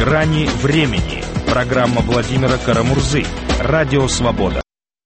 «Грани времени». Программа Владимира Карамурзы. Радио «Свобода».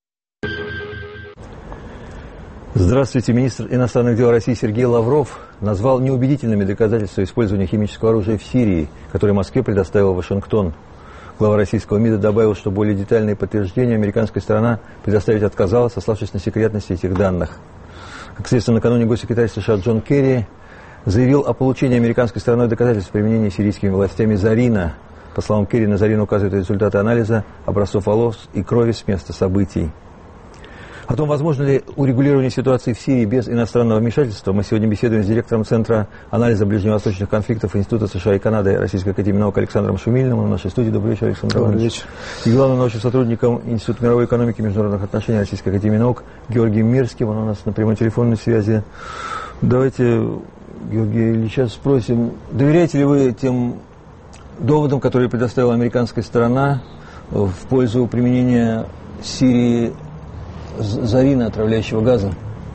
Здравствуйте. Министр иностранных дел России Сергей Лавров назвал неубедительными доказательства использования химического оружия в Сирии, которые Москве предоставил Вашингтон. Глава российского МИДа добавил, что более детальные подтверждения американская сторона предоставить отказалась, сославшись на секретность этих данных. Как следствие, накануне госсекретарь США Джон Керри заявил о получении американской стороной доказательств применения сирийскими властями зарина. По словам Керри, на зарин указывают результаты анализа образцов волос и крови с места событий. О том, возможно ли урегулирование ситуации в Сирии без иностранного вмешательства, мы сегодня беседуем с директором Центра анализа ближневосточных конфликтов Института США и Канады Российской академии наук Александром Шумилиным. В нашей студии. Добрый вечер, Александр Иванович. И главным научным сотрудником Института мировой экономики и международных отношений Российской академии наук Георгием Мирским. Он у нас на прямой телефонной связи. Давайте, Георгий Ильича, спросим, доверяете ли вы тем доводам, которые предоставила американская сторона в пользу применения Сирии зарина, отравляющего газа?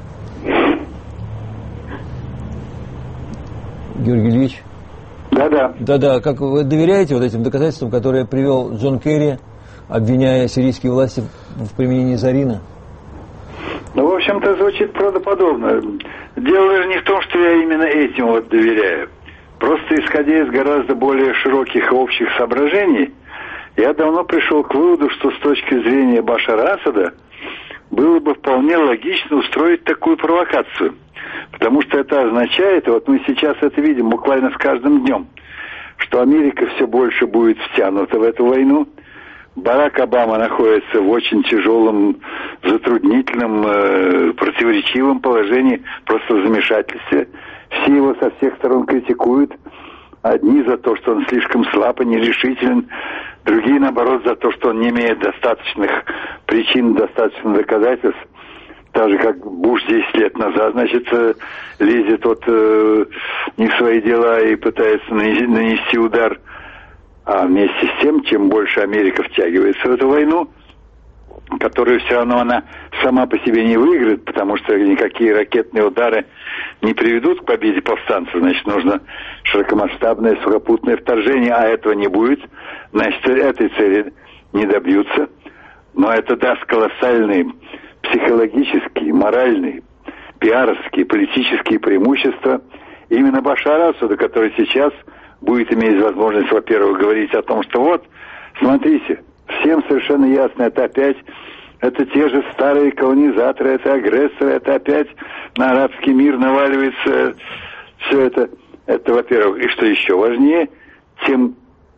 Георгий Ильич? Да-да. Как вы доверяете вот этим доказательствам, которые привел Джон Керри, обвиняя сирийские власти в применении зарина? Ну, в общем-то, звучит правдоподобно. Дело даже не в том, что я именно этим вот доверяю. Просто исходя из гораздо более широких и общих соображений, я давно пришел к выводу, что с точки зрения Башара Асада было бы вполне логично устроить такую провокацию. Потому что это означает, вот мы сейчас это видим буквально с каждым днем, что Америка все больше будет втянута в эту войну. Барак Обама находится в очень тяжелом, затруднительном, противоречивом положении, просто в замешательстве. Все его со всех сторон критикуют. Одни за то, что он слишком слаб и нерешителен, другие, наоборот, за то, что он не имеет достаточных причин, достаточных доказательств. Так же, как Буш 10 лет назад, значит, лезет не в свои дела и пытается нанести удар. А вместе с тем, чем больше Америка втягивается в эту войну, которую все равно она сама по себе не выиграет, потому что никакие ракетные удары не приведут к победе повстанцев, значит, нужно широкомасштабное сухопутное вторжение, а этого не будет, значит, этой цели не добьются. Но это даст колоссальные психологические, моральные, пиаровские, политические преимущества именно Башару Асаду, который сейчас будет иметь возможность, во-первых, говорить о том, что вот, смотрите, всем совершенно ясно, это опять, это те же старые колонизаторы, это агрессоры, это опять на арабский мир наваливается все это. Это, во-первых, и что еще важнее, тем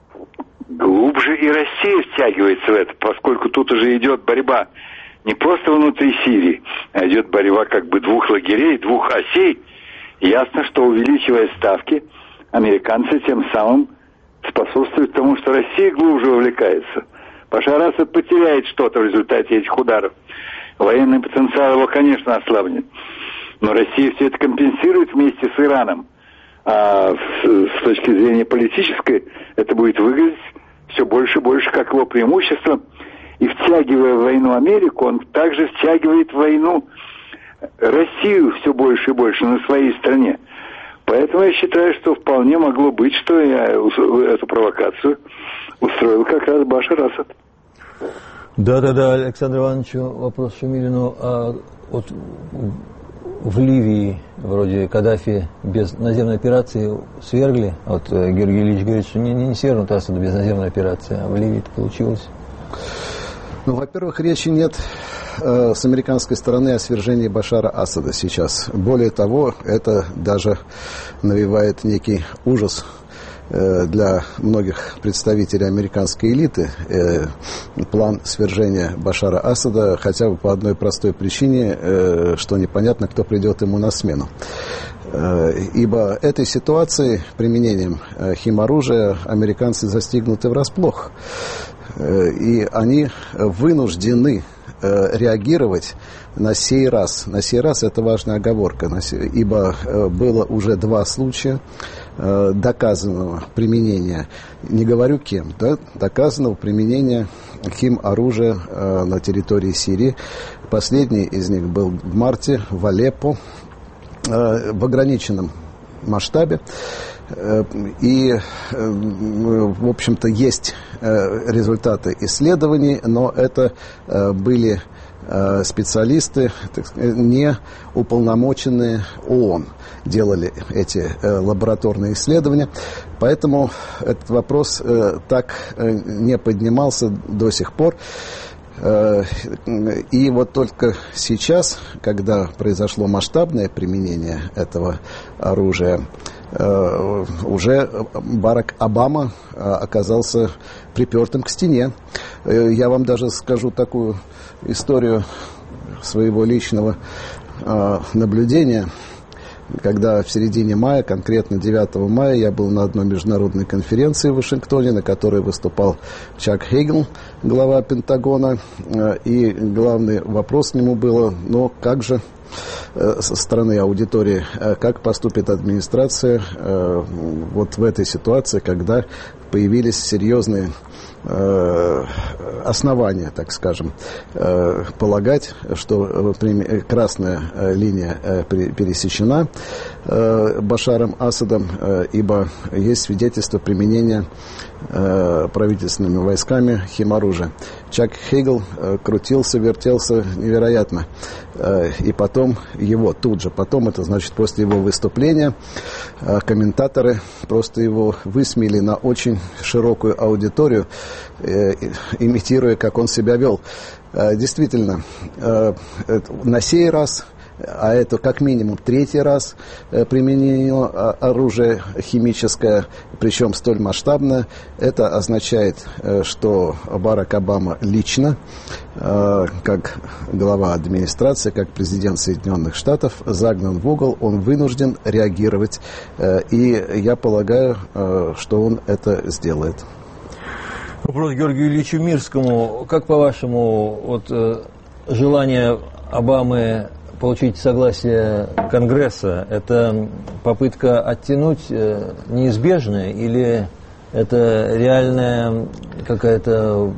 глубже и Россия втягивается в это, поскольку тут уже идет борьба не просто внутри Сирии, а идет борьба как бы двух лагерей, двух осей. Ясно, что увеличивая ставки, американцы тем самым способствуют тому, что Россия глубже вовлекается. Башар Асад потеряет что-то в результате этих ударов. Военный потенциал его, конечно, ослабнет. Но Россия все это компенсирует вместе с Ираном. А с точки зрения политической это будет выглядеть все больше и больше как его преимущество. И втягивая в войну Америку, он также втягивает в войну Россию все больше и больше на своей стране. Поэтому я считаю, что вполне могло быть, что я эту провокацию устроил как раз Башар Асад. Да, Александру Ивановичу вопрос Шумилину. А вот в Ливии вроде Каддафи без наземной операции свергли. Вот Георгий Ильич говорит, что не свергнут Асада без наземной операции, а в Ливии это получилось. Ну, во-первых, речи нет с американской стороны о свержении Башара Асада сейчас. Более того, это даже навевает некий ужас для многих представителей американской элиты. План свержения Башара Асада хотя бы по одной простой причине, что непонятно, кто придет ему на смену. Ибо этой ситуацией, применением химоружия, американцы застигнуты врасплох. И они вынуждены реагировать на сей раз. На сей раз это важная оговорка, ибо было уже 2 случая доказанного применения, не говорю кем, да, доказанного применения химоружия на территории Сирии. Последний из них был в марте в Алеппо в ограниченном масштабе. И, в общем-то, есть результаты исследований, но это были специалисты, не уполномоченные ООН, делали эти лабораторные исследования. Поэтому этот вопрос так не поднимался до сих пор. И вот только сейчас, когда произошло масштабное применение этого оружия, уже Барак Обама оказался припертым к стене. Я вам даже скажу такую историю своего личного наблюдения. Когда в середине мая, конкретно 9 мая, я был на одной международной конференции в Вашингтоне, на которой выступал Чак Хейгл, глава Пентагона, и главный вопрос к нему было, ну как же со стороны аудитории, как поступит администрация вот в этой ситуации, когда появились серьезные основания, так скажем, полагать, что красная линия пересечена Башаром Асадом, ибо есть свидетельство применения правительственными войсками химоружия. Чак Хейгл крутился, вертелся невероятно. И потом его тут же, это значит после его выступления, комментаторы просто его высмеяли на очень широкую аудиторию, имитируя, как он себя вел. Действительно, на сей раз, а это как минимум третий раз применение оружия химическое, причем столь масштабное, это означает, что Барак Обама лично, как глава администрации, как президент Соединенных Штатов, загнан в угол, он вынужден реагировать, и я полагаю, что он это сделает. Вопрос Георгию Ильичу Мирскому. Как, по-вашему, желание Обамы получить согласие Конгресса, это попытка оттянуть неизбежное, или это реальная какая-то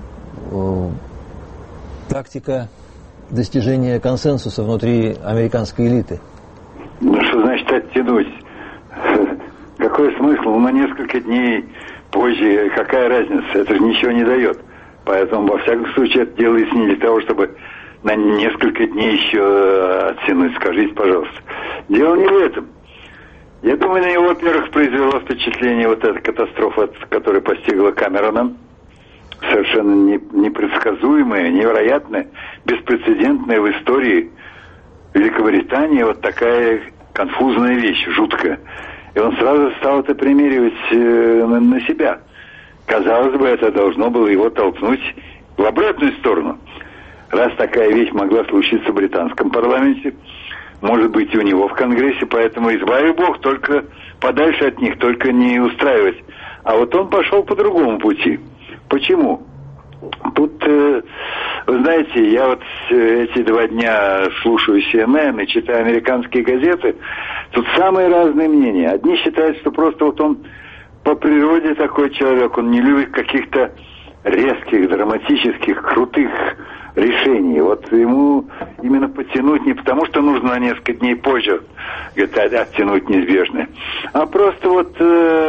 тактика достижения консенсуса внутри американской элиты? Ну, что значит оттянуть? Какой смысл? На несколько дней позже, какая разница? Это же ничего не дает. Поэтому, во всяком случае, это делается не для того, чтобы на несколько дней еще оттянуть. Скажите, пожалуйста. Дело не в этом. Я думаю, на него, во-первых, произвело впечатление вот эта катастрофа, которая постигла Камерона. Совершенно непредсказуемая, невероятная, беспрецедентная в истории Великобритании вот такая конфузная вещь, жуткая. И он сразу стал это примеривать на себя. Казалось бы, это должно было его толкнуть в обратную сторону. Раз такая вещь могла случиться в британском парламенте, может быть и у него в Конгрессе, поэтому избави Бог, только подальше от них, только не устраивать. А вот он пошел по другому пути. Почему? Тут, вы знаете, я вот эти 2 дня слушаю CNN и читаю американские газеты, тут самые разные мнения. Одни считают, что просто вот он по природе такой человек, он не любит каких-то резких, драматических, крутых решений. Вот ему именно потянуть не потому, что нужно на несколько дней позже, оттянуть неизбежное, а просто вот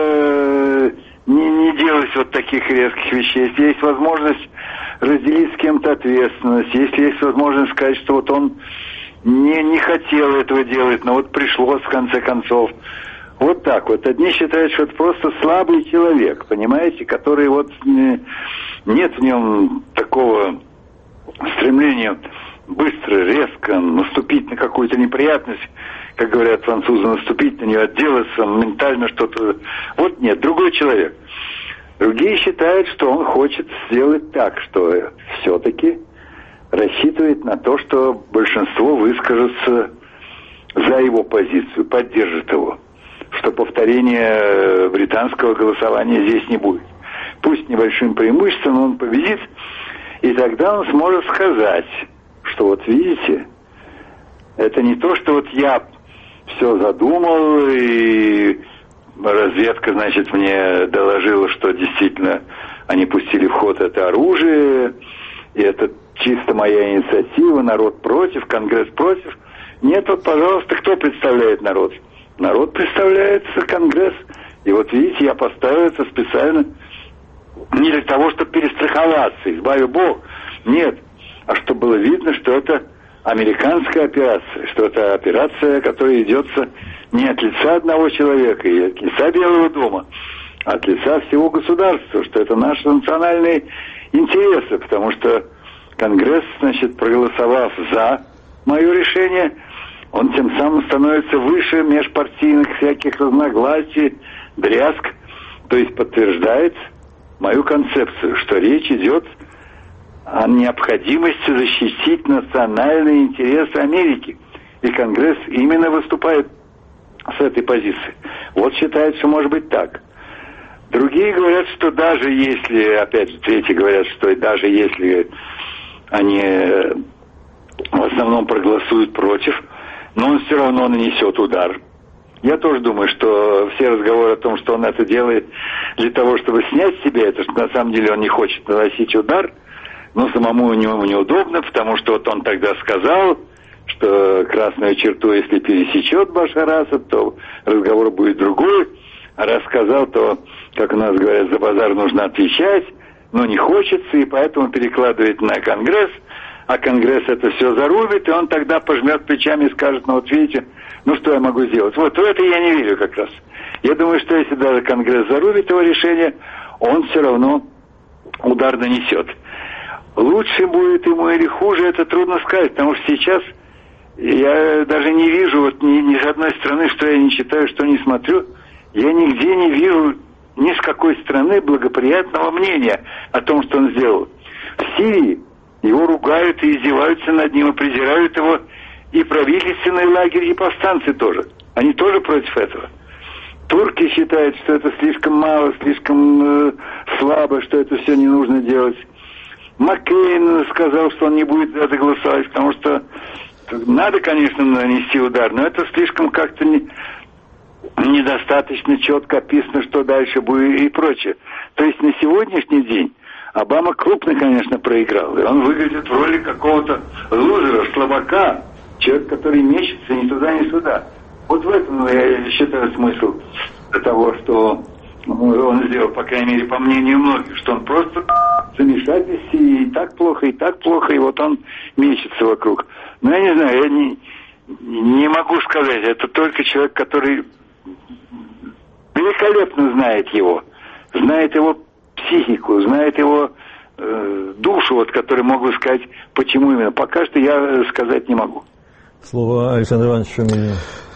не делать вот таких резких вещей. Если есть возможность разделить с кем-то ответственность, если есть возможность сказать, что вот он не хотел этого делать, но вот пришлось в конце концов. Вот так вот. Одни считают, что это просто слабый человек, понимаете, который вот нет в нем такого стремления быстро, резко наступить на какую-то неприятность, как говорят французы, наступить на нее, отделаться, ментально что-то. Вот нет, другой человек. Другие считают, что он хочет сделать так, что все-таки рассчитывает на то, что большинство выскажется за его позицию, поддержит его, что повторения британского голосования здесь не будет. Пусть небольшим преимуществом, но он победит, и тогда он сможет сказать, что вот видите, это не то, что вот я все задумал, и разведка, значит, мне доложила, что действительно они пустили в ход это оружие, и это чисто моя инициатива, народ против, Конгресс против. Нет, вот, пожалуйста, кто представляет народ? Народ представляется Конгресс И вот видите, я поставил это специально не для того, чтобы перестраховаться, избави Бог. Нет. А чтобы было видно, что это американская операция, что это операция, которая ведется не от лица одного человека и от лица Белого дома, а от лица всего государства, что это наши национальные интересы, потому что Конгресс, значит, проголосовав за мое решение, он тем самым становится выше межпартийных всяких разногласий, дрязг, то есть подтверждает мою концепцию, что речь идет о необходимости защитить национальные интересы Америки. И Конгресс именно выступает с этой позиции. Вот считает, что может быть так. Другие говорят, что даже если, опять же, третьи говорят, что даже если они в основном проголосуют против, но он все равно нанесет удар. Я тоже думаю, что все разговоры о том, что он это делает для того, чтобы снять с себя это, что на самом деле он не хочет наносить удар, но самому ему неудобно, потому что вот он тогда сказал, что красную черту, если пересечет Башар Асад, то разговор будет другой. А раз сказал, то, как у нас говорят, за базар нужно отвечать, но не хочется, и поэтому перекладывает на Конгресс, а Конгресс это все зарубит, и он тогда пожмет плечами и скажет, ну вот видите, ну что я могу сделать? Вот в это я не верю как раз. Я думаю, что если даже Конгресс зарубит его решение, он все равно удар нанесет. Лучше будет ему или хуже, это трудно сказать, потому что сейчас я даже не вижу вот ни с одной стороны, что я не читаю, что не смотрю, я нигде не вижу ни с какой стороны благоприятного мнения о том, что он сделал. В Сирии его ругают и издеваются над ним, и презирают его и правительственный лагерь, и повстанцы тоже. Они тоже против этого. Турки считают, что это слишком мало, слишком слабо, что это все не нужно делать. Маккейн сказал, что он не будет за это голосовать, потому что надо, конечно, нанести удар, но это слишком как-то недостаточно четко описано, что дальше будет и прочее. То есть на сегодняшний день Обама крупно, конечно, проиграл. И он выглядит в роли какого-то лузера, слабака, человек, который мечется ни туда, ни сюда. Вот в этом, я считаю, смысл того, что он сделал, по крайней мере, по мнению многих, что он просто замешательстве, и так плохо, и вот он мечется вокруг. Но я не знаю, я не могу сказать, это только человек, который великолепно знает его психику, знает его душу, вот, который мог бы сказать, почему именно. Пока что я сказать не могу. Слово Александру Ивановичу Шумилину.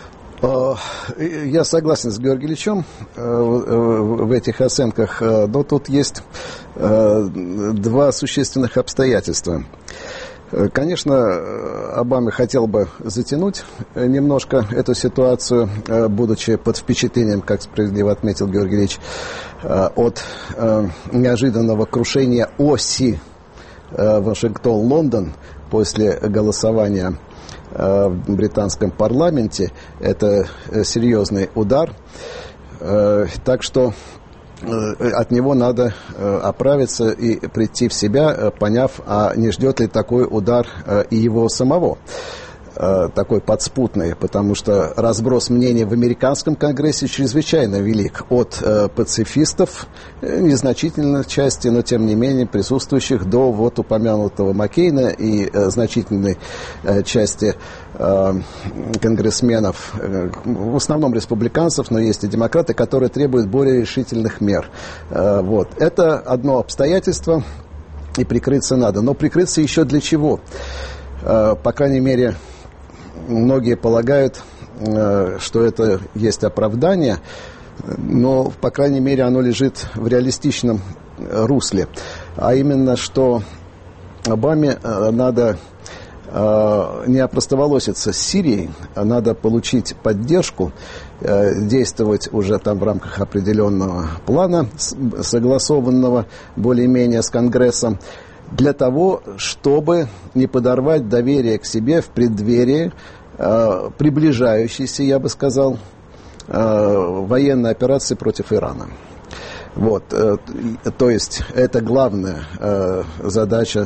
Я согласен с Георгием Ильичем в этих оценках, но тут есть два существенных обстоятельства. Конечно, Обама хотел бы затянуть немножко эту ситуацию, будучи под впечатлением, как справедливо отметил Георгий Ильич, от неожиданного крушения оси Вашингтон-Лондон после голосования в британском парламенте. Это серьезный удар. Так что от него надо оправиться и прийти в себя, поняв, а не ждет ли такой удар и его самого, такой подспутный, потому что разброс мнений в американском конгрессе чрезвычайно велик, от пацифистов, незначительной части, но тем не менее присутствующих, до вот упомянутого Маккейна и значительной части конгрессменов, в основном республиканцев, но есть и демократы, которые требуют более решительных мер. Вот. Это одно обстоятельство, и прикрыться надо. Но прикрыться еще для чего? По крайней мере, многие полагают, что это есть оправдание, но, по крайней мере, оно лежит в реалистичном русле. А именно, что Обаме надо не опростоволоситься с Сирией, а надо получить поддержку, действовать уже там в рамках определенного плана, согласованного более-менее с Конгрессом, для того, чтобы не подорвать доверие к себе в преддверии приближающейся, я бы сказал, военной операции против Ирана. Вот, то есть это главная задача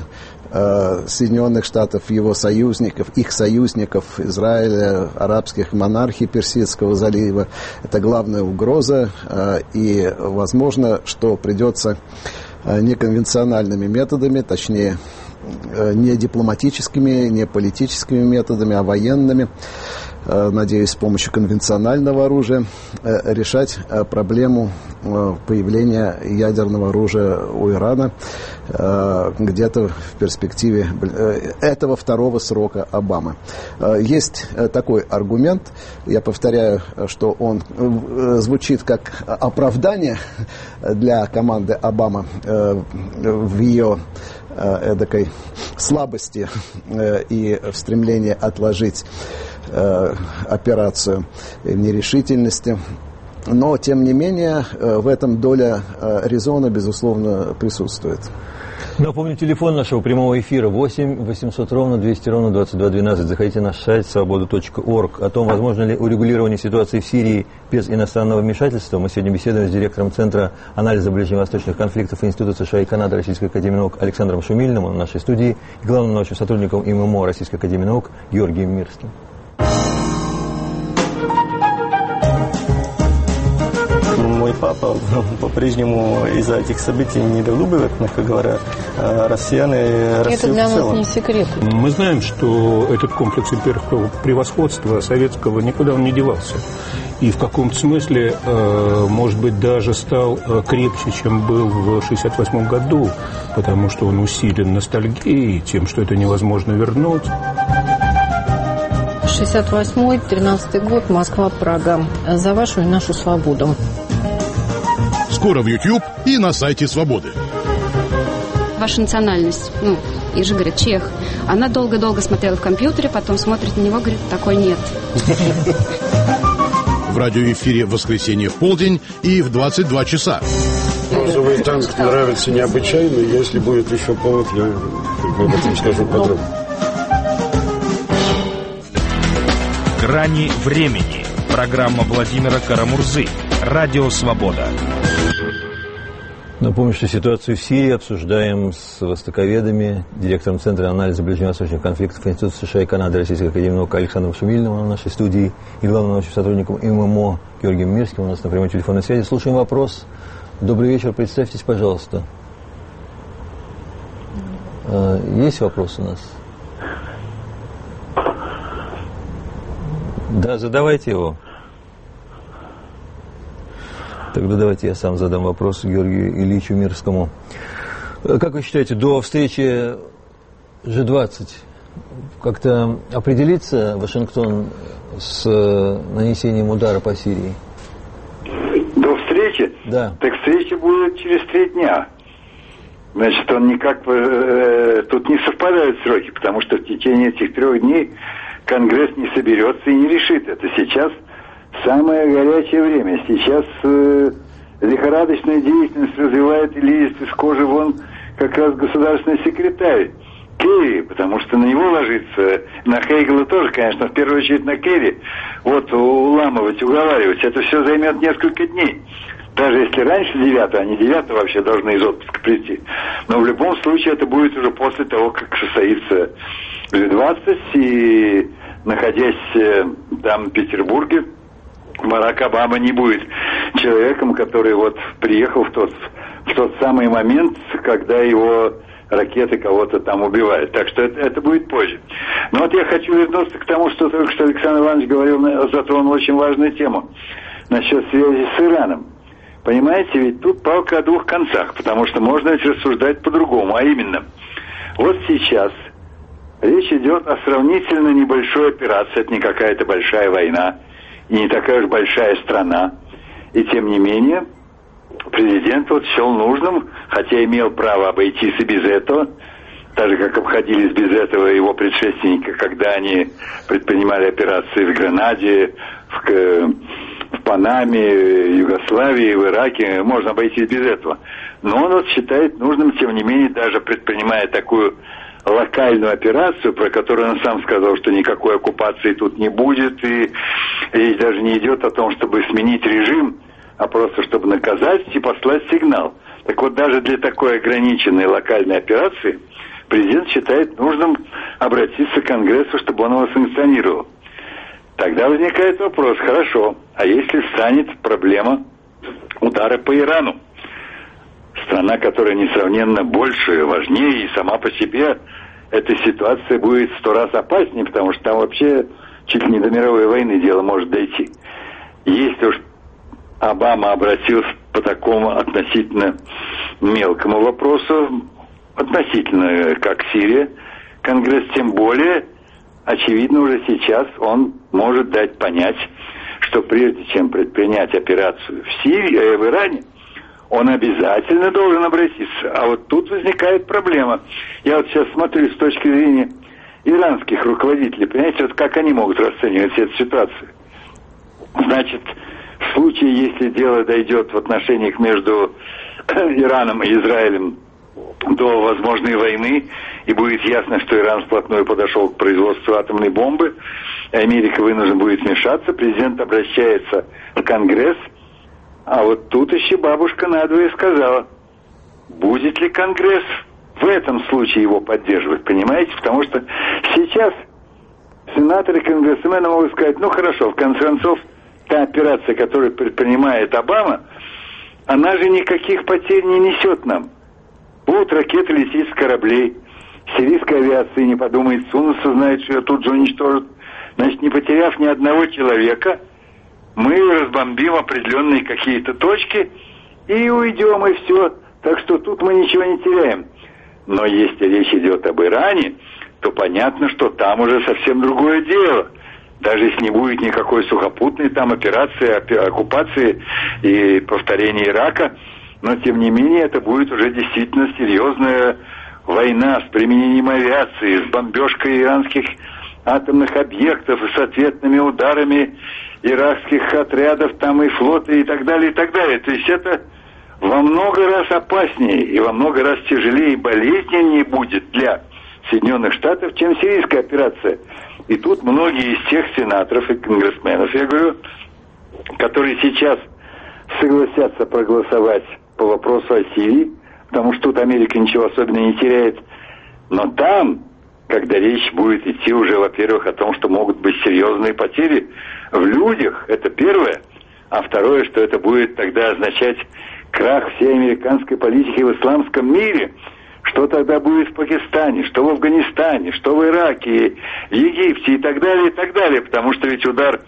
Соединенных Штатов, его союзников, их союзников, Израиля, арабских монархий Персидского залива. Это главная угроза, и возможно, что придется неконвенциональными методами, точнее, не дипломатическими, не политическими методами, а военными, надеюсь, с помощью конвенционального оружия, решать проблему появления ядерного оружия у Ирана где-то в перспективе этого второго срока Обамы. Есть такой аргумент, я повторяю, что он звучит как оправдание для команды Обамы в ее эдакой слабости и в стремлении отложить операцию, нерешительности. Но, тем не менее, в этом доля резона, безусловно, присутствует. Напомню, телефон нашего прямого эфира 8 800 ровно 200 ровно 22 12. Заходите на наш сайт свобода.орг. О том, возможно ли урегулирование ситуации в Сирии без иностранного вмешательства, мы сегодня беседуем с директором Центра анализа ближневосточных конфликтов Института США и Канады Российской академии наук Александром Шумильным, он в нашей студии, и главным научным сотрудником ММО Российской академии наук Георгием Мирским. Мой папа по-прежнему из-за этих событий недолюбливает, мягко говоря, россиян и Россию. Это для нас не секрет. Мы знаем, что этот комплекс имперского превосходства советского никуда он не девался. И в каком-то смысле, может быть, даже стал крепче, чем был в 1968 году, потому что он усилен ностальгией, тем, что это невозможно вернуть. 68-й, 13-й год, Москва, Прага. За вашу и нашу свободу. Скоро в YouTube и на сайте Свободы. Ваша национальность, и же говорит, чех. Она долго-долго смотрела в компьютере, потом смотрит на него, говорит, такой нет. В радиоэфире в воскресенье в полдень и в 22 часа. Розовый танк нравится необычайно. Если будет еще повод, я об этом скажу подробно. «Грани времени». Программа Владимира Карамурзы. Радио «Свобода». Напомню, что ситуацию в Сирии обсуждаем с востоковедами, директором Центра анализа ближневосточных конфликтов Института США и Канады Российской академии наук Александром Шумильным в нашей студии и главным научным сотрудником ММО Георгием Мирским у нас на прямой телефонной связи. Слушаем вопрос. Добрый вечер, представьтесь, пожалуйста. Есть вопрос у нас? Да, задавайте его. Тогда давайте я сам задам вопрос Георгию Ильичу Мирскому. Как вы считаете, до встречи G20 как-то определится Вашингтон с нанесением удара по Сирии? До встречи? Да. Так встреча будет через 3 дня. Значит, он никак... тут не совпадают сроки, потому что в течение этих 3 дней Конгресс не соберется и не решит это. Сейчас самое горячее время. Сейчас лихорадочную деятельность развивает и лезет из кожи вон как раз государственный секретарь Керри, потому что на него ложится, на Хейгела тоже, конечно, в первую очередь на Керри, вот уламывать, уговаривать. Это все займет несколько дней. Даже если раньше 9-го, они 9-го вообще должны из отпуска прийти. Но в любом случае это будет уже после того, как состоится G20, и находясь там в Петербурге, Барак Обама не будет человеком, который вот приехал в тот самый момент, когда его ракеты кого-то там убивают. Так что это будет позже. Но вот я хочу вернуться к тому, что только что Александр Иванович говорил, затронул очень важную тему насчет связи с Ираном. Понимаете, ведь тут палка о 2 концах, потому что можно ведь рассуждать по-другому, а именно, вот сейчас речь идет о сравнительно небольшой операции, это не какая-то большая война, и не такая уж большая страна, и тем не менее, президент вот счел нужным, хотя имел право обойтись и без этого, так же, как обходились без этого его предшественники, когда они предпринимали операции в Гренаде, в Панаме, Югославии, в Ираке, можно обойтись без этого. Но он вот считает нужным, тем не менее, даже предпринимая такую локальную операцию, про которую он сам сказал, что никакой оккупации тут не будет, и речь даже не идет о том, чтобы сменить режим, а просто чтобы наказать и послать сигнал. Так вот, даже для такой ограниченной локальной операции президент считает нужным обратиться к Конгрессу, чтобы он его санкционировал. Тогда возникает вопрос, хорошо, а если станет проблема удара по Ирану? Страна, которая несравненно больше, важнее, и сама по себе эта ситуация будет в 100 раз опаснее, потому что там вообще чуть ли не до мировой войны дело может дойти. Если уж Обама обратился по такому относительно мелкому вопросу, относительно как Сирия, Конгресс тем более, очевидно, уже сейчас он может дать понять, что прежде чем предпринять операцию в Сирии, в Иране, он обязательно должен обратиться. А вот тут возникает проблема. Я вот сейчас смотрю с точки зрения иранских руководителей, понимаете, вот как они могут расценивать эту ситуацию. Значит, в случае, если дело дойдет в отношениях между Ираном и Израилем до возможной войны, и будет ясно, что Иран вплотную подошел к производству атомной бомбы, и Америка вынуждена будет вмешаться, президент обращается в Конгресс, а вот тут еще бабушка надвое сказала, будет ли Конгресс в этом случае его поддерживать, понимаете? Потому что сейчас сенаторы и конгрессмены могут сказать, ну хорошо, в конце концов, та операция, которую предпринимает Обама, она же никаких потерь не несет нам. Будут ракеты лететь с кораблей, сирийская авиация не подумает сунуться, знает, что ее тут же уничтожат. Значит, не потеряв ни одного человека, мы разбомбим определенные какие-то точки и уйдем, и все. Так что тут мы ничего не теряем. Но если речь идет об Иране, то понятно, что там уже совсем другое дело. Даже если не будет никакой сухопутной там операции, оккупации и повторения Ирака, но тем не менее это будет уже действительно серьезная война с применением авиации, с бомбежкой иранских атомных объектов и с ответными ударами иракских отрядов там и флота и так далее, и так далее. То есть это во много раз опаснее и во много раз тяжелее и болезненнее будет для Соединенных Штатов, чем сирийская операция. И тут многие из тех сенаторов и конгрессменов, я говорю, которые сейчас согласятся проголосовать по вопросу о Сирии, потому что тут Америка ничего особенно не теряет, но там, когда речь будет идти уже, во-первых, о том, что могут быть серьезные потери в людях, это первое, а второе, что это будет тогда означать крах всей американской политики в исламском мире. Что тогда будет в Пакистане, что в Афганистане, что в Ираке, в Египте и так далее, потому что ведь удар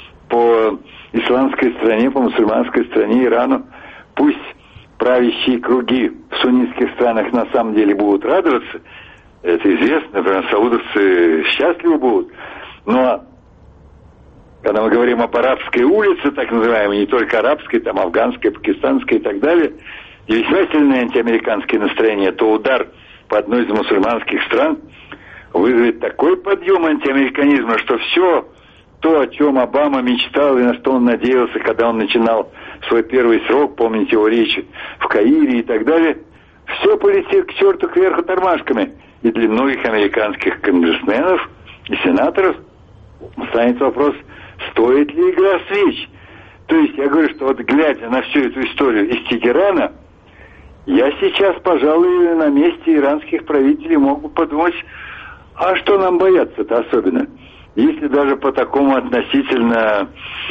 по исламской стране, по мусульманской стране, Ирану, пусть правящие круги в суннитских странах на самом деле будут радоваться, это известно, например, саудовцы счастливы будут, но когда мы говорим об арабской улице, так называемой, не только арабской, там афганской, пакистанской и так далее, и весьма сильные антиамериканские настроения, то удар по одной из мусульманских стран вызовет такой подъем антиамериканизма, что все то, о чем Обама мечтал и на что он надеялся, когда он начинал свой первый срок, помните его речи в Каире и так далее, все полетит к черту кверху тормашками. И для многих американских конгрессменов и сенаторов станет вопрос, стоит ли игра свеч. То есть я говорю, что вот глядя на всю эту историю из Тегерана, я сейчас, пожалуй, на месте иранских правителей мог бы подумать, а что нам бояться-то особенно? Если даже по такому относительно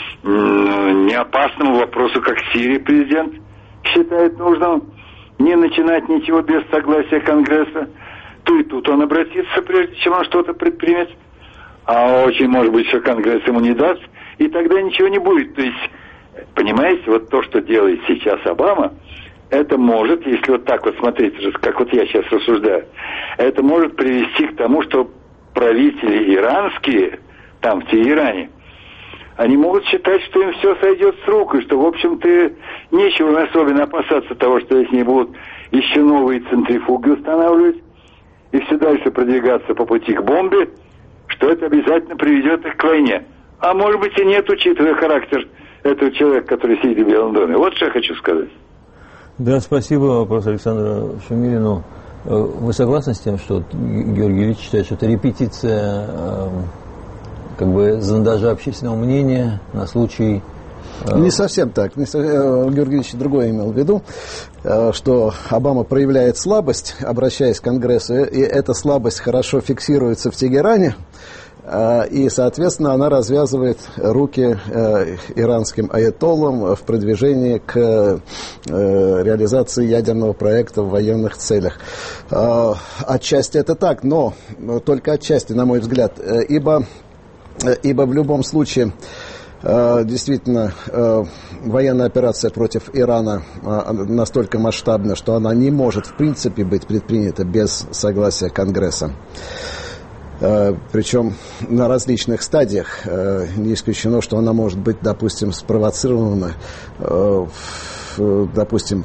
неопасному вопросу, как Сирия, президент считает нужным не начинать ничего без согласия Конгресса, то и тут он обратится, прежде чем он что-то предпримет. А очень может быть, что Конгресс ему не даст, и тогда ничего не будет. То есть, понимаете, вот то, что делает сейчас Обама, это может, если вот так вот смотреть, как вот я сейчас рассуждаю, это может привести к тому, что правители иранские, там в Тегеране, они могут считать, что им все сойдет с рук, и что, в общем-то, нечего особенно опасаться того, что если не будут еще новые центрифуги устанавливать, и все дальше продвигаться по пути к бомбе, что это обязательно приведет их к войне. А может быть и нет, учитывая характер этого человека, который сидит в Белом доме. Вот что я хочу сказать. Да, спасибо, профессор Александру Шумилину. Вы согласны с тем, что Георгий Ильич считает, что это репетиция как бы зондажа общественного мнения на случай Не совсем так. Георгий Ильич другое имел в виду, что Обама проявляет слабость, обращаясь к Конгрессу, и эта слабость хорошо фиксируется в Тегеране, и, соответственно, она развязывает руки иранским аятоллам в продвижении к реализации ядерного проекта в военных целях. Отчасти это так, но только отчасти, на мой взгляд, ибо в любом случае действительно военная операция против Ирана настолько масштабна, что она не может в принципе быть предпринята без согласия Конгресса. Причем на различных стадиях. Не исключено, что она может быть, допустим, спровоцирована, допустим,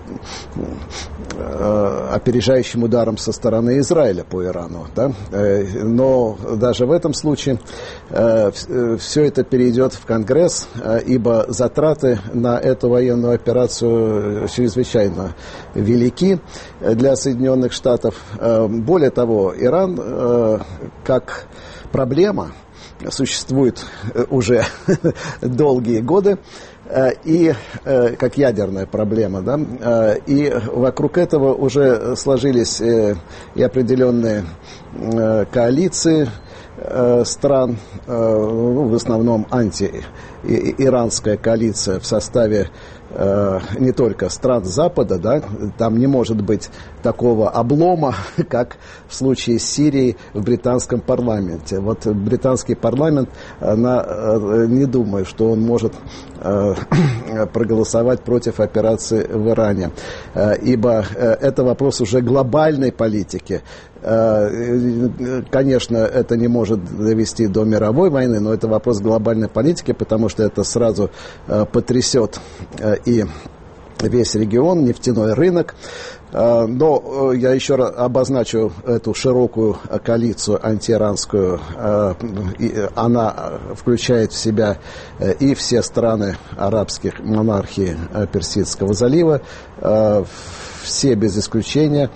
опережающим ударом со стороны Израиля по Ирану. Да? Но даже в этом случае все это перейдет в Конгресс, ибо затраты на эту военную операцию чрезвычайно велики для Соединенных Штатов. Более того, Иран как проблема существует уже долгие годы, и как ядерная проблема, да, и вокруг этого уже сложились и определенные коалиции стран, в основном антииранская коалиция в составе не только стран Запада, да, там не может быть такого облома, как в случае с Сирией в британском парламенте. Вот британский парламент, не думаю, что он может проголосовать против операции в Иране, ибо это вопрос уже глобальной политики. Конечно, это не может довести до мировой войны, но это вопрос глобальной политики, потому что это сразу потрясет и весь регион, нефтяной рынок. Но я еще раз обозначу эту широкую коалицию антииранскую. Она включает в себя и все страны арабских монархий Персидского залива, все без исключения.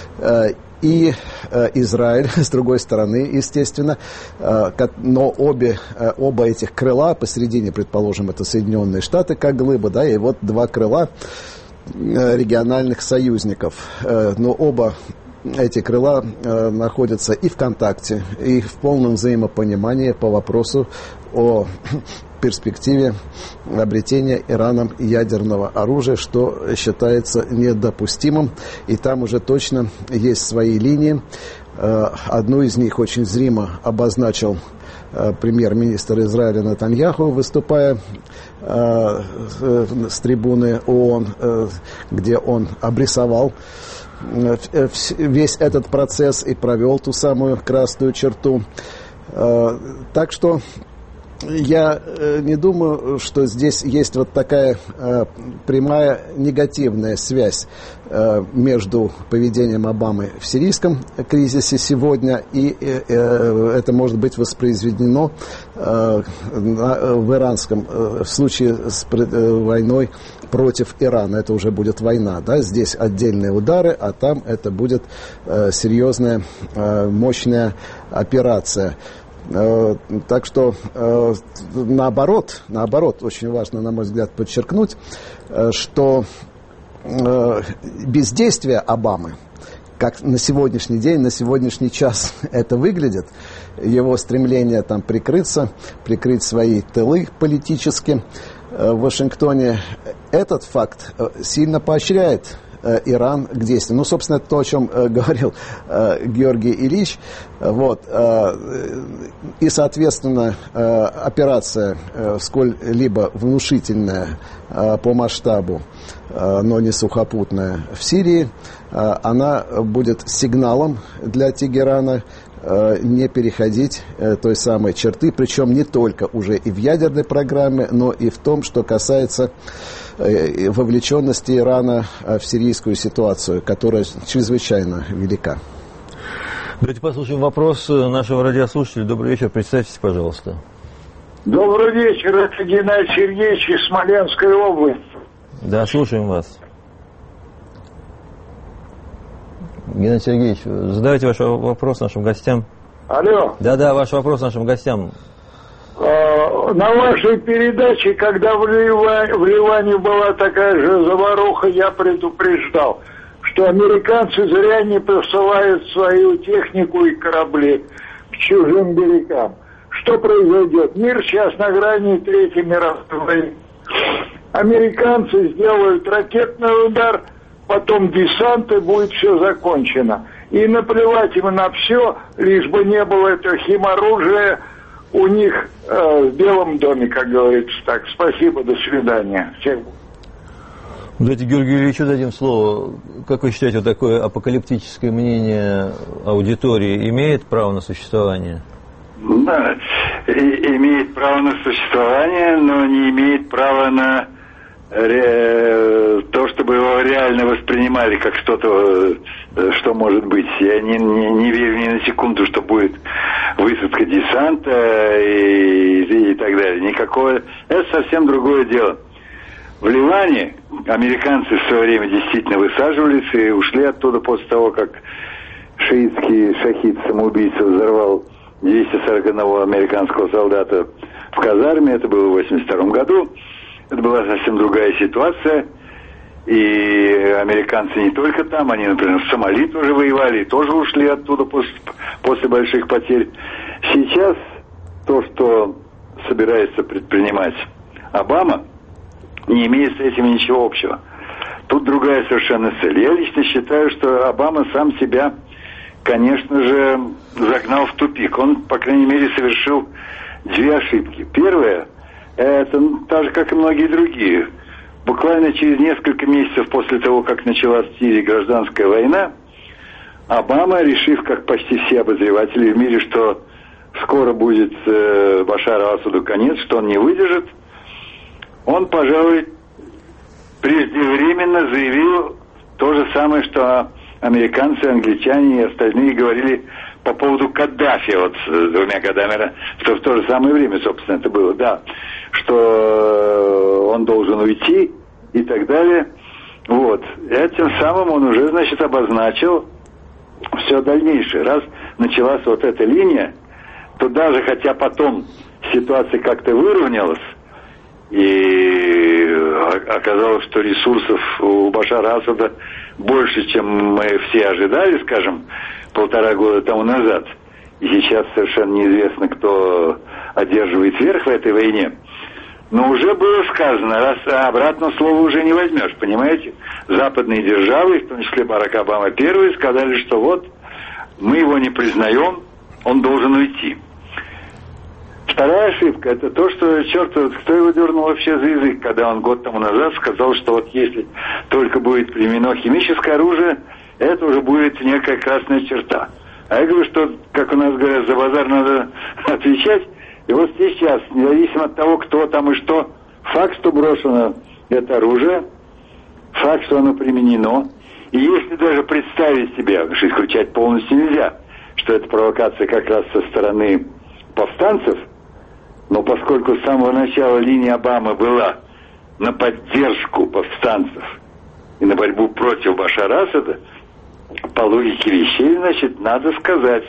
И Израиль, с другой стороны, естественно, но оба этих крыла, посередине, предположим, это Соединенные Штаты, как глыба, да, и вот два крыла региональных союзников. Но оба эти крыла находятся и в контакте, и в полном взаимопонимании по вопросу о перспективе обретения Ираном ядерного оружия, что считается недопустимым. И там уже точно есть свои линии. Одну из них очень зримо обозначил премьер-министр Израиля Нетаньяху, выступая с трибуны ООН, где он обрисовал весь этот процесс и провел ту самую красную черту. Так что я не думаю, что здесь есть вот такая прямая негативная связь между поведением Обамы в сирийском кризисе сегодня, и это может быть воспроизведено в иранском, в случае с войной против Ирана. Это уже будет война, да? Здесь отдельные удары, а там это будет серьезная, мощная операция. Так что наоборот, очень важно, на мой взгляд, подчеркнуть, что бездействие Обамы, как на сегодняшний день, на сегодняшний час это выглядит, его стремление там прикрыть свои тылы политически в Вашингтоне, этот факт сильно поощряет Иран к действию. Ну, собственно, это то, о чем говорил Георгий Ильич. Вот. И, соответственно, операция сколь-либо внушительная по масштабу, но не сухопутная в Сирии, она будет сигналом для Тегерана не переходить той самой черты, причем не только уже и в ядерной программе, но и в том, что касается вовлеченности Ирана в сирийскую ситуацию, которая чрезвычайно велика. Давайте послушаем вопрос нашего радиослушателя. Добрый вечер, представьтесь, пожалуйста. Добрый вечер, это Геннадий Сергеевич из Смоленской области. Да, слушаем вас. Геннадий Сергеевич, задавайте ваш вопрос нашим гостям. Алло. Да, ваш вопрос нашим гостям. на вашей передаче, когда в Ливане была такая же заваруха, я предупреждал, что американцы зря не посылают свою технику и корабли к чужим берегам. Что произойдет? Мир сейчас на грани Третьей мировой войны. Американцы сделают ракетный удар, потом десант, и будет все закончено. И наплевать им на все, лишь бы не было этого химоружия у них в Белом доме, как говорится так. Спасибо, до свидания. Всем. Давайте Георгию Ильичу дадим слово. Как вы считаете, вот такое апокалиптическое мнение аудитории имеет право на существование? Да, имеет право на существование, но не имеет права на то, чтобы его реально воспринимали как что-то, что может быть. Я не верю ни на секунду, что будет высадка десанта и так далее. Никакого. Это совсем другое дело. В Ливане американцы в свое время действительно высаживались и ушли оттуда после того, как шиитский шахид-самоубийца взорвал 241 американского солдата в казарме. Это было в 1982 году. Это была совсем другая ситуация. И американцы не только там, они, например, в Сомали тоже воевали, и тоже ушли оттуда после больших потерь. Сейчас то, что собирается предпринимать Обама, не имеет с этим ничего общего. Тут другая совершенно цель. Я лично считаю, что Обама сам себя, конечно же, загнал в тупик. Он, по крайней мере, совершил две ошибки. Первая, это так же, как и многие другие. Буквально через несколько месяцев после того, как началась в Сирии гражданская война, Обама, решив, как почти все обозреватели в мире, что скоро будет Башару Асаду конец, что он не выдержит, он, пожалуй, преждевременно заявил то же самое, что американцы, англичане и остальные говорили по поводу Каддафи, вот с 2 годами, что в то же самое время, собственно, это было, да, что он должен уйти и так далее. Вот. Этим самым он уже, значит, обозначил все дальнейшее. Раз началась вот эта линия, то даже хотя потом ситуация как-то выровнялась, и оказалось, что ресурсов у Башара Асада больше, чем мы все ожидали, скажем, 1,5 года тому назад. И сейчас совершенно неизвестно, кто одерживает верх в этой войне. Но уже было сказано, раз обратно слова уже не возьмешь, понимаете? Западные державы, в том числе Барак Обама первый, сказали, что вот, мы его не признаем, он должен уйти. Вторая ошибка, это то, что, черт, кто его дернул вообще за язык, когда он год тому назад сказал, что вот если только будет применено химическое оружие, это уже будет некая красная черта. А я говорю, что, как у нас говорят, за базар надо отвечать. И вот сейчас, независимо от того, кто там и что, факт, что брошено это оружие, факт, что оно применено, и если даже представить себе, что исключать полностью нельзя, что это провокация как раз со стороны повстанцев, но поскольку с самого начала линия Обамы была на поддержку повстанцев и на борьбу против Башара Асада, по логике вещей, значит, надо сказать,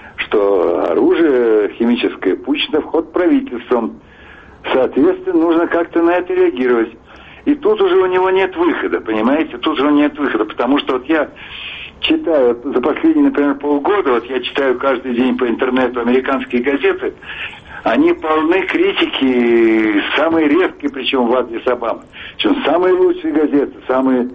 что оружие химическое пущено в ход правительством. Соответственно, нужно как-то на это реагировать. И тут уже у него нет выхода, понимаете? Тут уже нет выхода, потому что вот я читаю, вот за последние, например, полгода, вот я читаю каждый день по интернету американские газеты, они полны критики, самые резкие, причем в адрес Обамы. Причем самые лучшие газеты, самые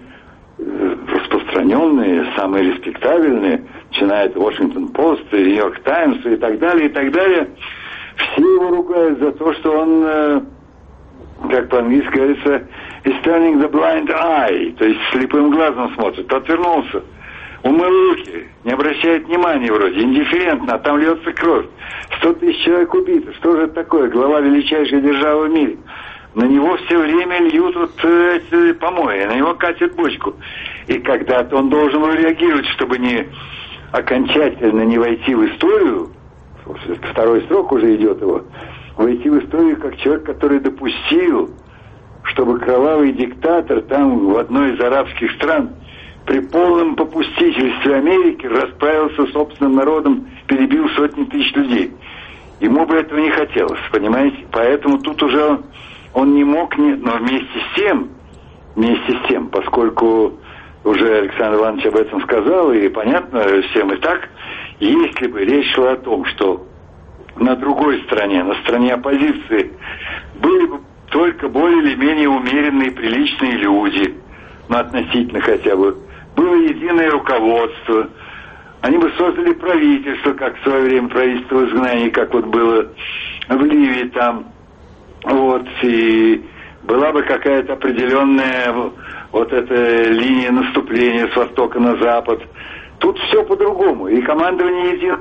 распространенные, самые респектабельные, начиная от Washington Post, New-York Times и так далее, и так далее. Все его ругают за то, что он, как по-английски говорится, is turning the blind eye, то есть слепым глазом смотрит, отвернулся, умыл руки, не обращает внимания вроде, индифферентно, а там льется кровь. 100 тысяч человек убито. Что же это такое? Глава величайшей державы в мире. На него все время льют вот эти помои, на него катят бочку. И когда-то он должен был реагировать, чтобы не окончательно не войти в историю, второй срок уже идет его, войти в историю как человек, который допустил, чтобы кровавый диктатор там в одной из арабских стран при полном попустительстве Америки расправился с собственным народом, перебил сотни тысяч людей. ему бы этого не хотелось, понимаете? Поэтому тут уже он не мог, но вместе с тем, поскольку уже Александр Иванович об этом сказал, и понятно всем и так, если бы речь шла о том, что на другой стороне, на стороне оппозиции, были бы только более или менее умеренные, приличные люди, ну, относительно хотя бы, было единое руководство, они бы создали правительство, как в свое время правительство в изгнании, как вот было в Ливии там, вот, и была бы какая-то определенная вот эта линия наступления с востока на запад. Тут все по-другому, и командование едино.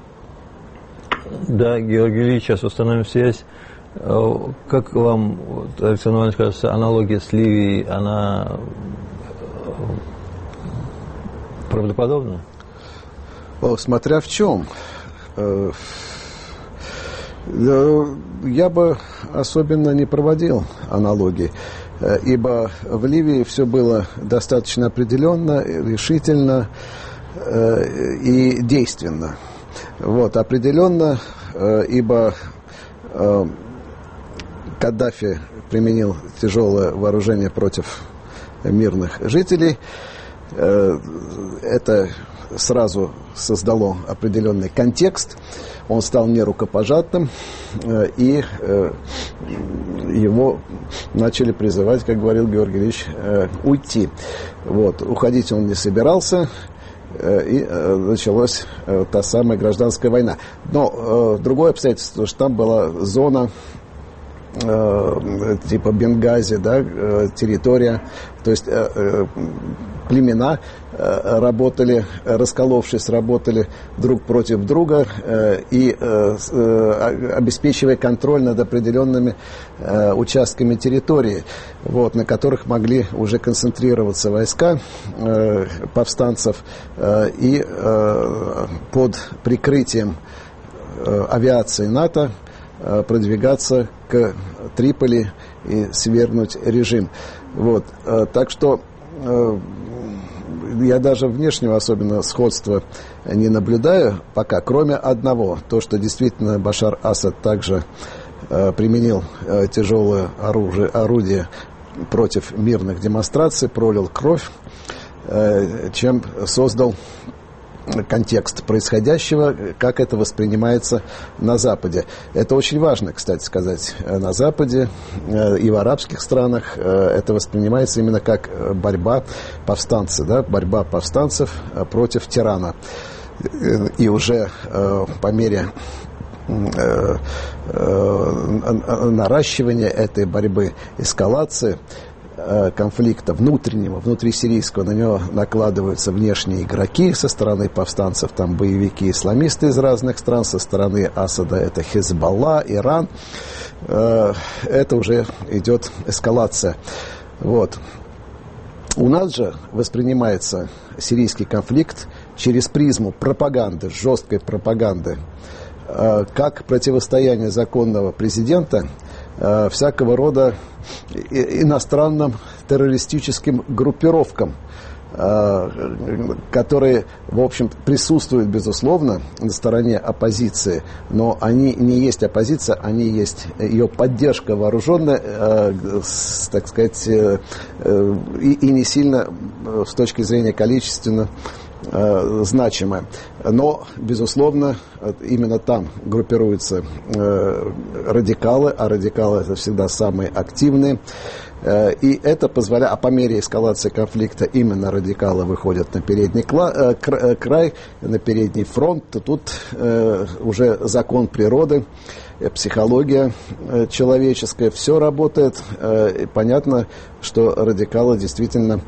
Да, Георгий Ильич, сейчас установим связь. Как вам, Александр Иванович, кажется, аналогия с Ливией, она правдоподобна? Смотря в чем. Я бы особенно не проводил аналогии, ибо в Ливии все было достаточно определенно, решительно и действенно. Вот, определенно, ибо Каддафи применил тяжелое вооружение против мирных жителей. Это сразу создало определенный контекст. Он стал нерукопожатным, и его начали призывать, как говорил Георгий Ильич, уйти. Вот. Уходить он не собирался, и началась та самая гражданская война. Но другое обстоятельство, что там была зона типа Бенгази, да, территория, то есть племена работали, расколовшись, работали друг против друга и обеспечивая контроль над определенными участками территории, вот, на которых могли уже концентрироваться войска повстанцев и под прикрытием авиации НАТО продвигаться к Триполи и свергнуть режим. Вот. Так что я даже внешнего особенно сходства не наблюдаю пока, кроме одного, то, что действительно Башар Асад также применил тяжелое орудие против мирных демонстраций, пролил кровь, чем создал контекст происходящего, как это воспринимается на Западе. Это очень важно, кстати сказать, на Западе и в арабских странах это воспринимается именно как борьба повстанцев, да, борьба повстанцев против тирана. И уже по мере наращивания этой борьбы, эскалации конфликта внутреннего, внутрисирийского, на него накладываются внешние игроки со стороны повстанцев, там боевики, исламисты из разных стран, со стороны Асада это Хизбалла, Иран. Это уже идет эскалация. Вот. У нас же воспринимается сирийский конфликт через призму пропаганды, жесткой пропаганды, как противостояние законного президента всякого рода иностранным террористическим группировкам, которые, в общем, присутствуют, безусловно, на стороне оппозиции, но они не есть оппозиция, они есть ее поддержка вооруженная, так сказать, и не сильно с точки зрения количественно значимое. Но, безусловно, именно там группируются радикалы, а радикалы это всегда самые активные. И это позволяет, а по мере эскалации конфликта именно радикалы выходят на передний край, на передний фронт. Тут уже закон природы, психология человеческая, все работает. И понятно, что радикалы действительно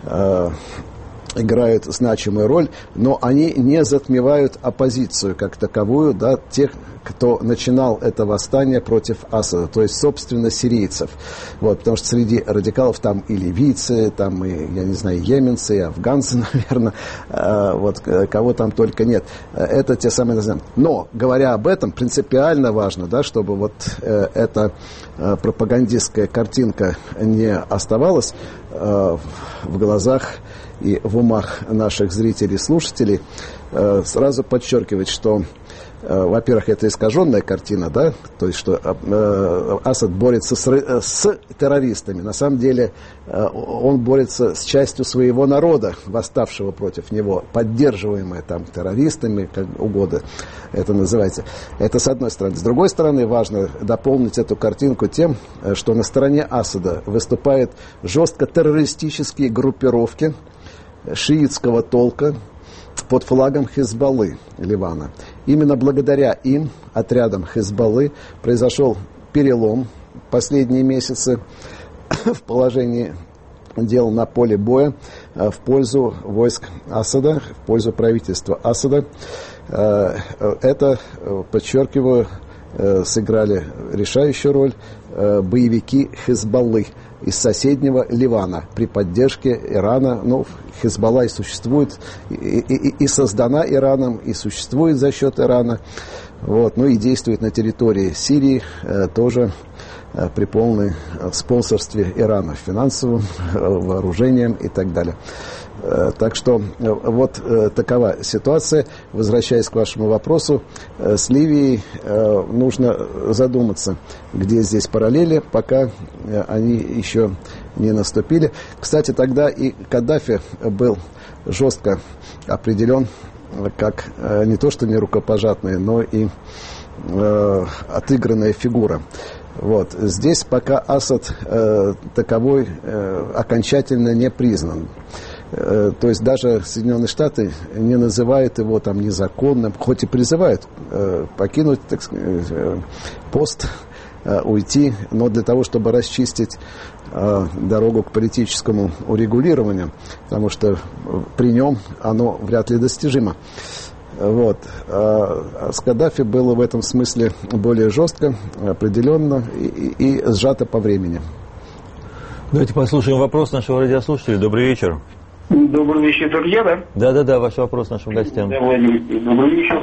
играют значимую роль, но они не затмевают оппозицию как таковую, да, тех, кто начинал это восстание против Асада, то есть, собственно, сирийцев. Вот, потому что среди радикалов там и ливийцы, там и, я не знаю, йеменцы, и афганцы, наверное, вот, кого там только нет. Это те самые... Но, говоря об этом, принципиально важно, да, чтобы вот эта пропагандистская картинка не оставалась в глазах и в умах наших зрителей и слушателей, сразу подчеркивать, что во-первых, это искаженная картина, да, то есть, что Асад борется с террористами. На самом деле он борется с частью своего народа, восставшего против него, поддерживаемая там террористами, как угодно это называется. Это с одной стороны. С другой стороны, важно дополнить эту картинку тем, что на стороне Асада выступают жестко террористические группировки шиитского толка под флагом Хизбаллы Ливана. Именно благодаря им, отрядам Хизбаллы, произошел перелом в последние месяцы в положении дел на поле боя в пользу войск Асада, в пользу правительства Асада. Это, подчеркиваю, сыграли решающую роль боевики Хизбаллы из соседнего Ливана при поддержке Ирана. Ну, Хизбалла и существует, и создана Ираном, и существует за счет Ирана. Вот, ну и действует на территории Сирии тоже при полном спонсорстве Ирана, финансовым, вооружением и так далее. Так что вот такова ситуация. Возвращаясь к вашему вопросу, с Ливией нужно задуматься, где здесь параллели, пока они еще не наступили. Кстати, тогда и Каддафи был жестко определен как не то что не рукопожатная, но и отыгранная фигура. Вот. Здесь пока Асад таковой окончательно не признан. То есть даже Соединенные Штаты не называют его там незаконным, хоть и призывают покинуть, так сказать, пост, уйти, но для того, чтобы расчистить дорогу к политическому урегулированию, потому что при нем оно вряд ли достижимо. Вот. А с Каддафи было в этом смысле более жестко, определенно и сжато по времени. Давайте послушаем вопрос нашего радиослушателя. Добрый вечер. Добрый вечер, друзья, да? Да, ваш вопрос нашим гостям. Да, Владимир, добрый вечер.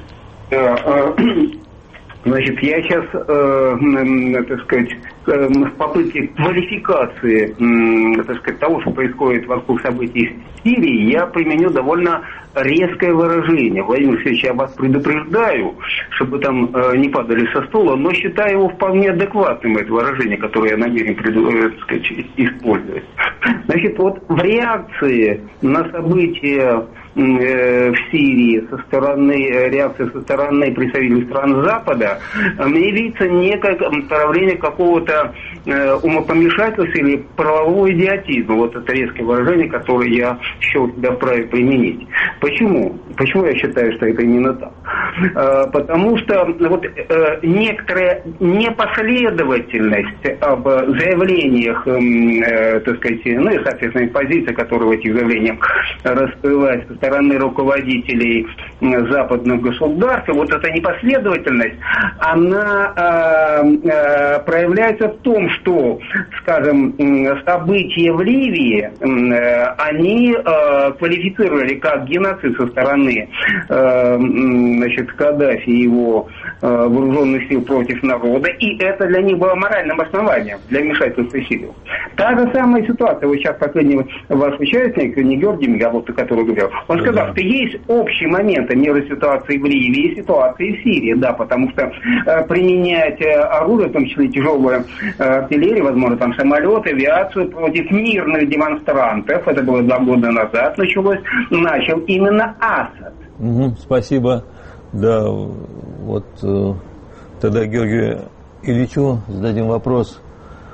Значит, я сейчас, так сказать, в попытке квалификации, так сказать, того, что происходит вокруг событий в Сирии, я применю довольно резкое выражение. Владимир Алексеевич, я вас предупреждаю, чтобы там не падали со стула, но считаю его вполне адекватным, это выражение, которое я намерен, так сказать, использовать. Значит, вот в реакции на события в Сирии реакция со стороны представителей стран Запада, мне видится некое проявление какого-то умопомешательства или правового идиотизма. Вот это резкое выражение, которое я счел себя вправе применить. Почему? Почему я считаю, что это именно так? Потому что вот некоторая непоследовательность об заявлениях, так сказать, ну и, соответственно, позиция, которая в этих заявлениях раскрывается со стороны руководителей западных государств, вот эта непоследовательность, она проявляется в том, что, скажем, события в Ливии, они квалифицировали как геноцид со стороны, значит, Каддафи и его вооруженных сил против народа, и это для них было моральным основанием для вмешательства в Сирию. Та же самая ситуация, вот сейчас последний ваш участник, не Георгий Мегалов, который говорил, он сказал, что есть общие моменты между ситуацией в Ливии и ситуацией в Сирии, да, потому что применять оружие, в том числе тяжелую артиллерию, возможно, там самолеты, авиацию против мирных демонстрантов, это было 2 года назад, начал именно Асад. Спасибо. Да, вот тогда Георгию Ильичу зададим вопрос.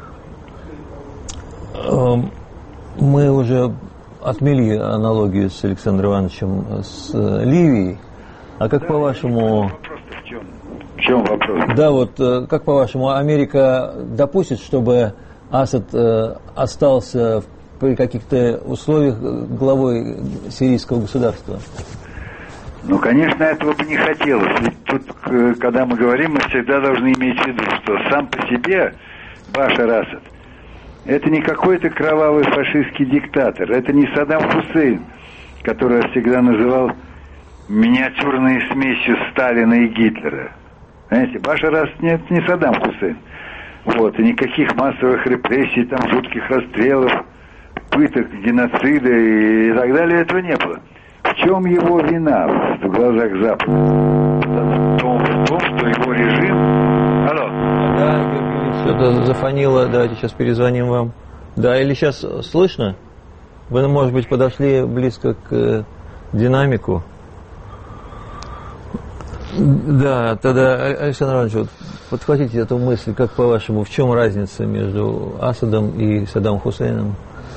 Мы уже отмели аналогию с Александром Ивановичем с Ливией. А как по-вашему... В чем вопрос? Да, вот как по-вашему, Америка допустит, чтобы Асад остался при каких-то условиях главой сирийского государства? Ну, конечно, этого бы не хотелось. Ведь тут, когда мы говорим, мы всегда должны иметь в виду, что сам по себе Башар Асад — это не какой-то кровавый фашистский диктатор, это не Саддам Хусейн, который я всегда называл миниатюрной смесью Сталина и Гитлера. Понимаете, Башар Асад нет, не Саддам Хусейн. Вот, и никаких массовых репрессий, там, жутких расстрелов, пыток, геноцида и так далее этого не было. В чем его вина в глазах Запада? в том, что его режим... Алло. Да, Георгий Ильич, что-то зафонило. Давайте сейчас перезвоним вам. Да, или сейчас слышно? Вы, может быть, подошли близко к динамику? Да, тогда, Александр Иванович, вот подхватите эту мысль, как по-вашему, в чем разница между Асадом и Саддамом Хусейном?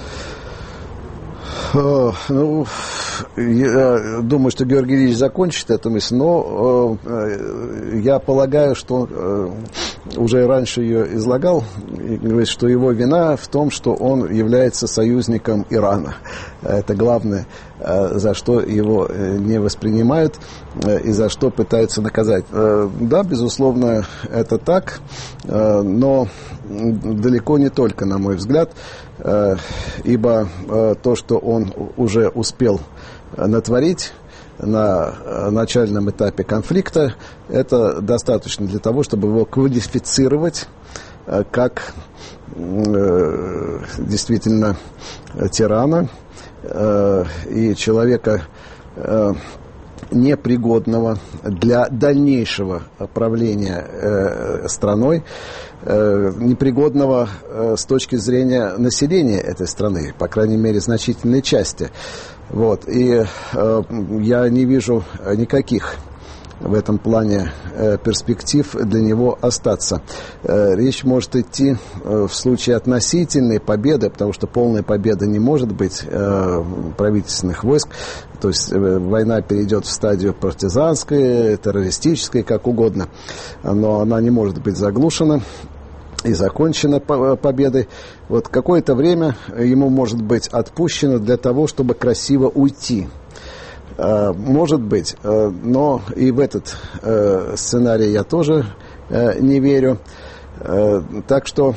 Ну, я думаю, что Георгий Ильич закончит эту мысль, но я полагаю, что уже раньше ее излагал, и говорит, что его вина в том, что он является союзником Ирана. Это главное, за что его не воспринимают и за что пытаются наказать. Да, безусловно, это так, но далеко не только, на мой взгляд, ибо то, что он уже успел натворить на начальном этапе конфликта, это достаточно для того, чтобы его квалифицировать как действительно тирана и человека непригодного для дальнейшего правления страной, непригодного с точки зрения населения этой страны, по крайней мере, значительной части. Вот. И я не вижу никаких в этом плане перспектив для него остаться. Речь может идти в случае относительной победы, потому что полной победы не может быть правительственных войск. То есть война перейдет в стадию партизанской, террористической, как угодно, но она не может быть заглушена и закончена победой. Вот какое-то время ему может быть отпущено для того, чтобы красиво уйти. Может быть, но и в этот сценарий я тоже не верю. Так что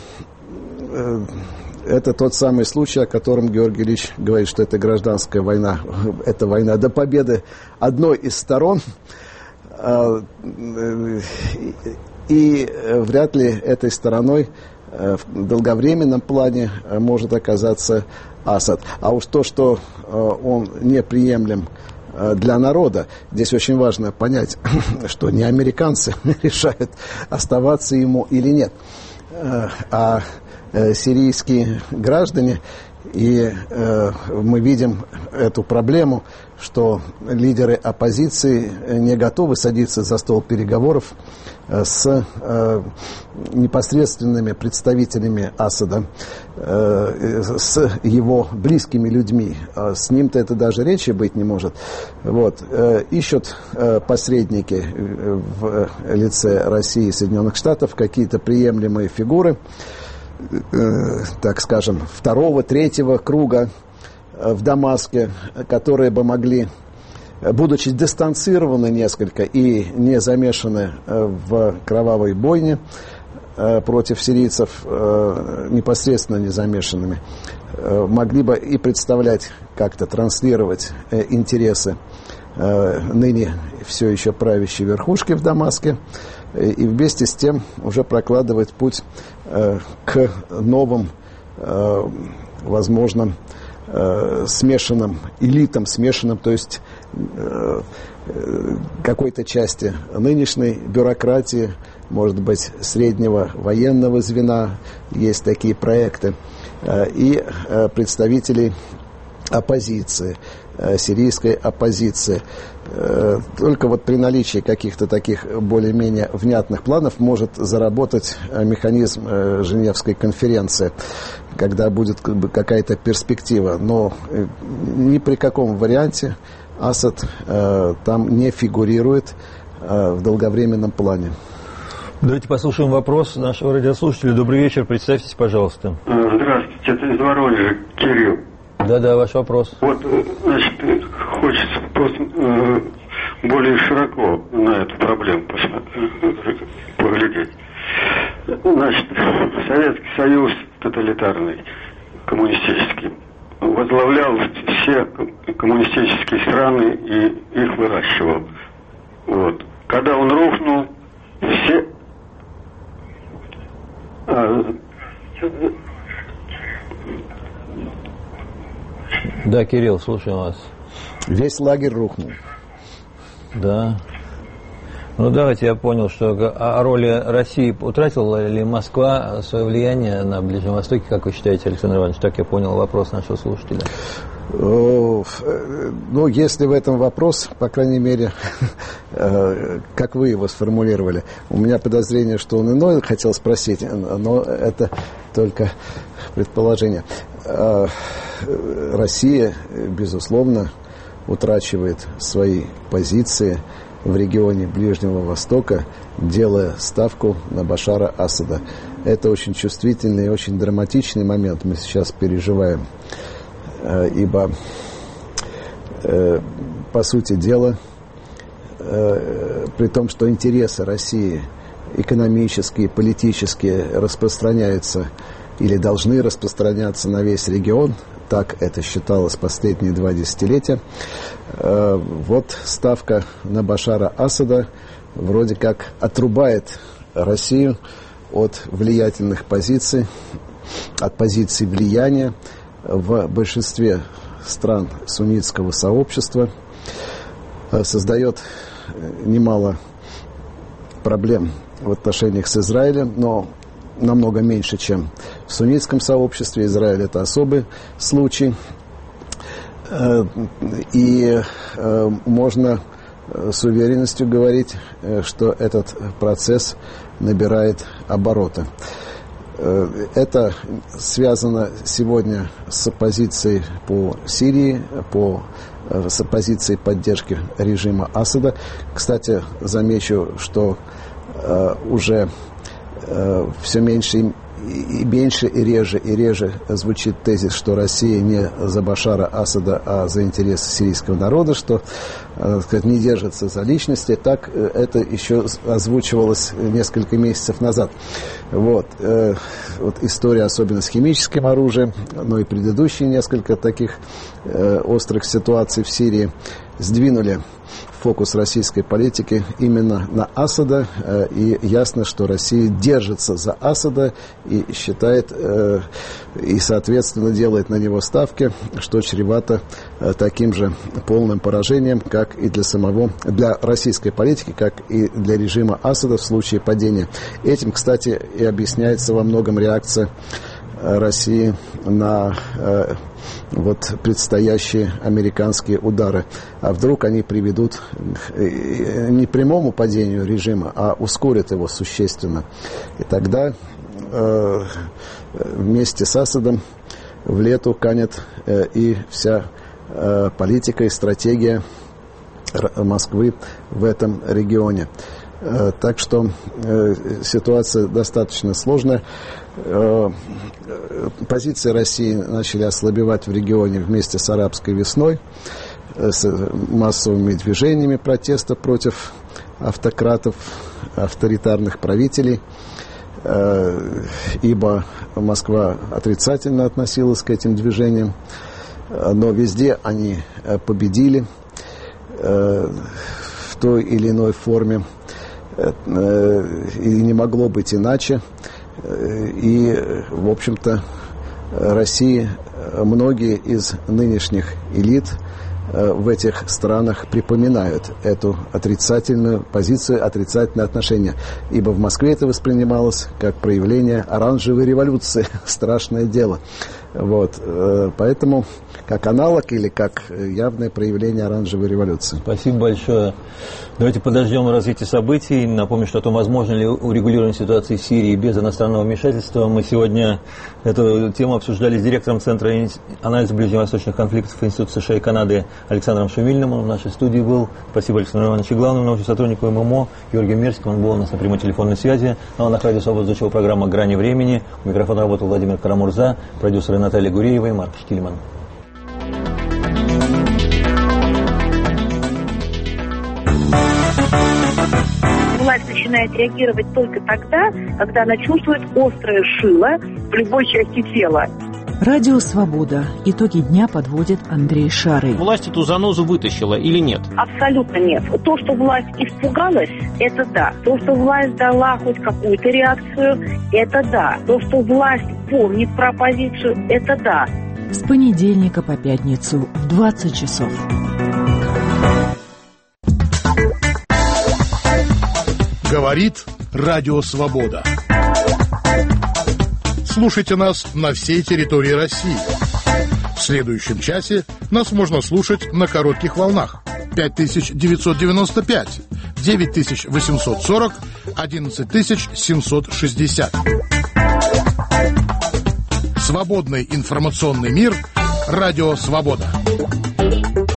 это тот самый случай, о котором Георгий Ильич говорит, что это гражданская война. Это война до победы одной из сторон. И вряд ли этой стороной в долговременном плане может оказаться Асад. А уж то, что он неприемлем для народа, здесь очень важно понять, что не американцы решают, оставаться ему или нет, а сирийские граждане. И мы видим эту проблему, что лидеры оппозиции не готовы садиться за стол переговоров с непосредственными представителями Асада, с его близкими людьми. С ним-то это даже речи быть не может. Вот. Ищут посредники в лице России и Соединенных Штатов какие-то приемлемые фигуры, так скажем, второго, третьего круга в Дамаске, которые бы могли, будучи дистанцированы несколько и не замешаны в кровавой бойне против сирийцев, непосредственно не замешанными, могли бы и представлять, как-то транслировать интересы ныне все еще правящей верхушки в Дамаске, и вместе с тем уже прокладывать путь к новым, возможно, смешанным элитам, смешанным, то есть какой-то части нынешней бюрократии, может быть, среднего военного звена, есть такие проекты, и представителей оппозиции, сирийской оппозиции. Только вот при наличии каких-то таких более-менее внятных планов может заработать механизм Женевской конференции, когда будет какая-то перспектива. Но ни при каком варианте Асад там не фигурирует в долговременном плане. Давайте послушаем вопрос нашего радиослушателя. Добрый вечер, представьтесь, пожалуйста. Здравствуйте, это из Воронежа, Кирилл. Да, ваш вопрос. Вот, значит, хочется просто более широко на эту проблему поглядеть. Значит, Советский Союз тоталитарный, коммунистический, возглавлял все коммунистические страны и их выращивал. Вот. Когда он рухнул, все... Да, Кирилл, слушаем вас. Весь лагерь рухнул. Да. Ну, давайте я понял, что о роли России утратила ли Москва свое влияние на Ближнем Востоке, как вы считаете, Александр Иванович? Так я понял вопрос нашего слушателя. Ну, если в этом вопрос, по крайней мере, как вы его сформулировали, у меня подозрение, что он иное хотел спросить, но это только предположение. Россия, безусловно, утрачивает свои позиции в регионе Ближнего Востока, делая ставку на Башара Асада. Это очень чувствительный и очень драматичный момент мы сейчас переживаем, ибо, по сути дела, при том, что интересы России экономические, политические распространяются или должны распространяться на весь регион, так это считалось последние 2 десятилетия. Вот ставка на Башара Асада вроде как отрубает Россию от влиятельных позиций, от позиций влияния в большинстве стран суннитского сообщества, создает немало проблем в отношениях с Израилем, но намного меньше, чем в суннитском сообществе. Израиль – это особый случай. И можно с уверенностью говорить, что этот процесс набирает обороты. Это связано сегодня с позицией по Сирии, с позицией поддержки режима Асада. Кстати, замечу, что уже все меньше и меньше и реже звучит тезис, что Россия не за Башара Асада, а за интересы сирийского народа, что, так сказать, не держится за личности. Так это еще озвучивалось несколько месяцев назад. Вот история, особенно с химическим оружием, но и предыдущие несколько таких острых ситуаций в Сирии сдвинули фокус российской политики именно на Асада, и ясно, что Россия держится за Асада и считает, и, соответственно, делает на него ставки, что чревато таким же полным поражением, как и для российской политики, как и для режима Асада в случае падения. Этим, кстати, и объясняется во многом реакция России на предстоящие американские удары. А вдруг они приведут к не прямому падению режима, а ускорят его существенно. И тогда вместе с Асадом в лету канет и вся политика и стратегия Москвы в этом регионе. Так что ситуация достаточно сложная. Позиции России начали ослабевать в регионе вместе с арабской весной, с массовыми движениями протеста против автократов, авторитарных правителей, ибо Москва отрицательно относилась к этим движениям, но везде они победили в той или иной форме, и не могло быть иначе. И, в общем-то, России многие из нынешних элит в этих странах припоминают эту отрицательную позицию, отрицательное отношение. Ибо в Москве это воспринималось как проявление оранжевой революции. Страшное дело. Поэтому как аналог или как явное проявление оранжевой революции. Спасибо большое. Давайте подождем развития событий. Напомню, что о том, возможно ли урегулирование ситуации в Сирии без иностранного вмешательства. Мы сегодня эту тему обсуждали с директором Центра анализа ближневосточных конфликтов Института США и Канады Александром Шумильным. Он в нашей студии был. Спасибо Александру Ивановичу. Главному научному сотруднику ММО Георгию Мерзкому. Он был у нас на прямой телефонной связи. На волнах радио «Свобода» звучала программа «Грани времени». У микрофона работал Владимир Карамурза, продюсеры Наталья Гуреева и Марк Штильман. Власть начинает реагировать только тогда, когда она чувствует острое шило в любой части тела. Радио «Свобода». Итоги дня подводит Андрей Шарый. Власть эту занозу вытащила или нет? Абсолютно нет. То, что власть испугалась, это да. То, что власть дала хоть какую-то реакцию, это да. То, что власть помнит про оппозицию, это да. С понедельника по пятницу в 20 часов. Говорит Радио Свобода. Слушайте нас на всей территории России. В следующем часе нас можно слушать на коротких волнах. 5995, 9840, 11760. Свободный информационный мир. Радио Свобода.